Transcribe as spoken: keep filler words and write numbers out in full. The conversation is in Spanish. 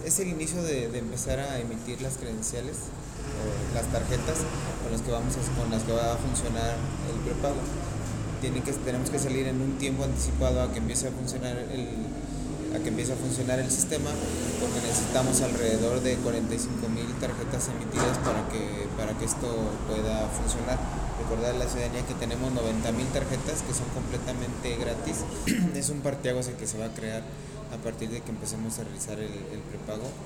es el inicio de, de empezar a emitir las credenciales o las tarjetas con las que vamos a, con las que va a funcionar el prepago. Tiene que, tenemos que salir en un tiempo anticipado a que empiece a funcionar el, a que empiece a funcionar el sistema, porque necesitamos alrededor de cuarenta y cinco mil tarjetas emitidas para que, para que esto pueda funcionar. Recordar a la ciudadanía que tenemos noventa mil tarjetas que son completamente gratis. Es un parteaguas el que se va a crear a partir de que empecemos a realizar el, el prepago.